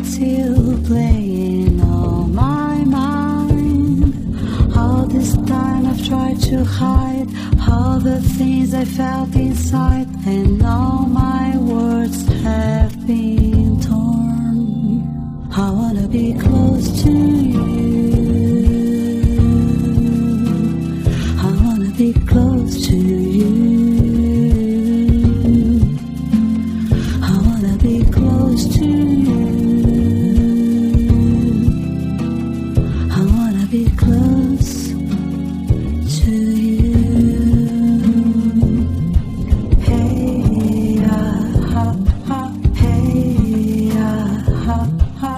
still playing on my mind. All this time I've tried to hide all the things I felt inside, and all my words have been torn. I wanna be close to you. I wanna be close to you. I wanna be close to you. I wanna be close to you. Hey, ha, ha, hey, ha, ha.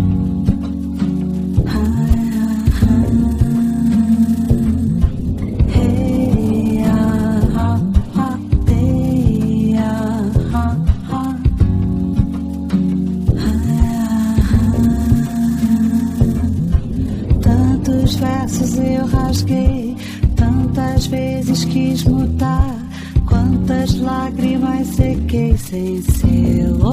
Tantos versos eu rasguei, tantas vezes quis mudar, quantas lágrimas sequei sem seu